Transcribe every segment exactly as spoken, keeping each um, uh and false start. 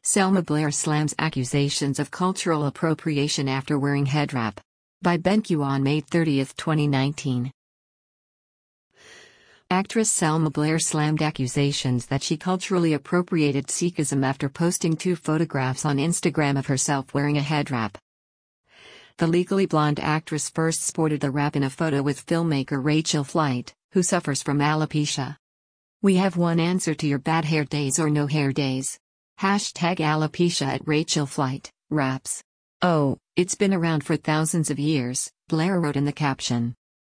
Selma Blair slams accusations of cultural appropriation after wearing headwrap. By BenQ on May thirtieth, twenty nineteen. Actress Selma Blair slammed accusations that she culturally appropriated Sikhism after posting two photographs on Instagram of herself wearing a headwrap. The Legally Blonde actress first sported the wrap in a photo with filmmaker Rachel Flight, who suffers from alopecia. "We have one answer to your bad hair days or no hair days. Hashtag alopecia at Rachel Flight, wraps. Oh, it's been around for thousands of years," Blair wrote in the caption.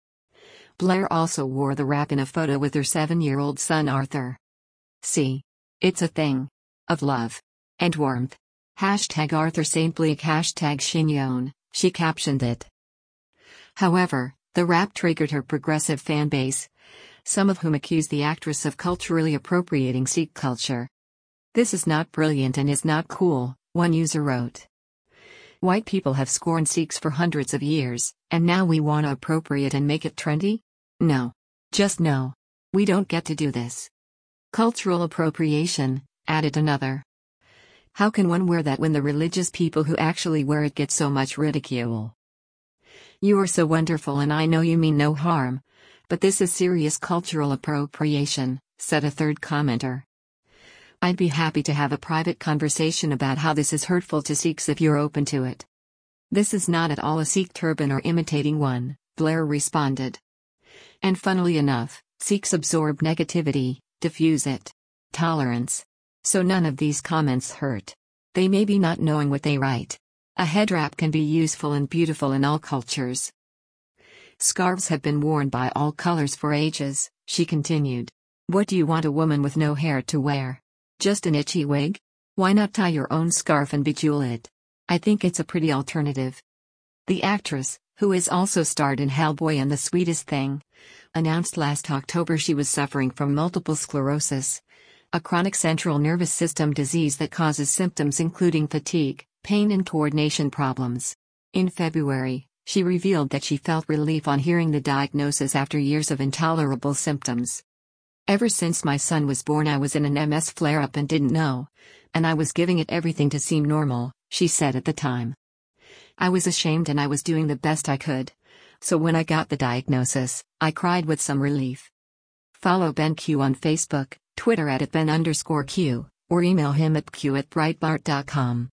Blair also wore the wrap in a photo with her seven-year-old son Arthur. See. It's a thing. Of love. And warmth. Hashtag Arthur Saint Bleak hashtag Shinyon, she captioned it. However, the wrap triggered her progressive fanbase, some of whom accused the actress of culturally appropriating Sikh culture. "This is not brilliant and is not cool," one user wrote. "White people have scorned Sikhs for hundreds of years, and now we want to appropriate and make it trendy? No. Just no. We don't get to do this." "Cultural appropriation," added another. "How can one wear that when the religious people who actually wear it get so much ridicule? You are so wonderful and I know you mean no harm, but this is serious cultural appropriation," said a third commenter. "I'd be happy to have a private conversation about how this is hurtful to Sikhs if you're open to it." "This is not at all a Sikh turban or imitating one," Blair responded. And funnily enough, Sikhs absorb negativity, diffuse it. Tolerance. So none of these comments hurt. They may be not knowing what they write. A headwrap can be useful and beautiful in all cultures. "Scarves have been worn by all colors for ages," she continued. "What do you want a woman with no hair to wear? Just an itchy wig? Why not tie your own scarf and bejewel it? I think it's a pretty alternative." The actress, who is also starred in Hellboy and the Sweetest Thing, announced last October she was suffering from multiple sclerosis, a chronic central nervous system disease that causes symptoms including fatigue, pain and coordination problems. In February, she revealed that she felt relief on hearing the diagnosis after years of intolerable symptoms. "Ever since my son was born I was in an M S flare-up and didn't know, and I was giving it everything to seem normal," she said at the time. "I was ashamed and I was doing the best I could. So when I got the diagnosis, I cried with some relief." Follow BenQ on Facebook, Twitter at Ben underscore Q, or email him at q at breitbart dot com.